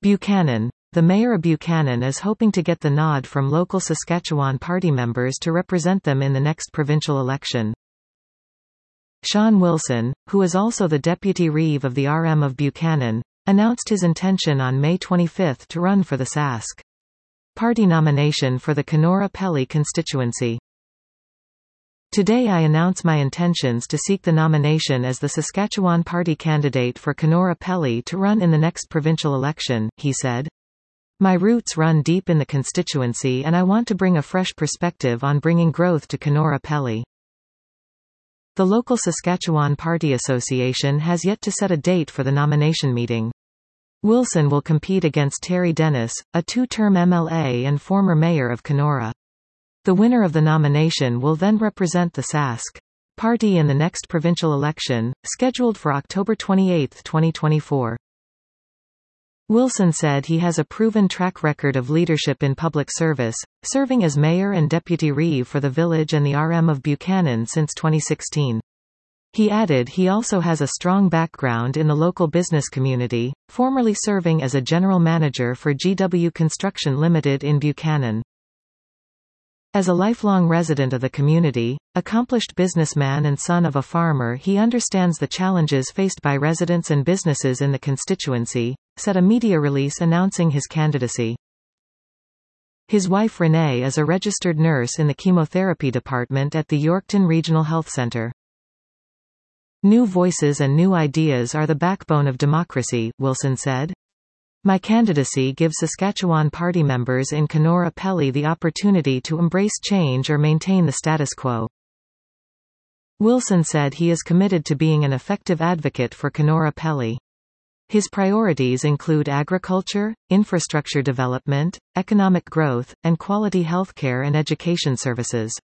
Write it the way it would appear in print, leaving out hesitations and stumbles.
Buchanan. The mayor of Buchanan is hoping to get the nod from local Saskatchewan Party members to represent them in the next provincial election. Sean Wilson, who is also the deputy reeve of the RM of Buchanan, announced his intention on May 25 to run for the Sask Party nomination for the Kenora-Pelly constituency. Today I announce my intentions to seek the nomination as the Saskatchewan Party candidate for Kenora-Pelly to run in the next provincial election, he said. My roots run deep in the constituency and I want to bring a fresh perspective on bringing growth to Kenora-Pelly. The local Saskatchewan Party Association has yet to set a date for the nomination meeting. Wilson will compete against Terry Dennis, a two-term MLA and former mayor of Kenora. The winner of the nomination will then represent the Sask Party in the next provincial election, scheduled for October 28, 2024. Wilson said he has a proven track record of leadership in public service, serving as mayor and deputy reeve for the village and the RM of Buchanan since 2016. He added he also has a strong background in the local business community, formerly serving as a general manager for GW Construction Limited in Buchanan. As a lifelong resident of the community, accomplished businessman and son of a farmer, he understands the challenges faced by residents and businesses in the constituency, said a media release announcing his candidacy. His wife Renee is a registered nurse in the chemotherapy department at the Yorkton Regional Health Centre. New voices and new ideas are the backbone of democracy, Wilson said. My candidacy gives Saskatchewan Party members in Kenora-Pelly the opportunity to embrace change or maintain the status quo. Wilson said he is committed to being an effective advocate for Kenora-Pelly. His priorities include agriculture, infrastructure development, economic growth, and quality healthcare and education services.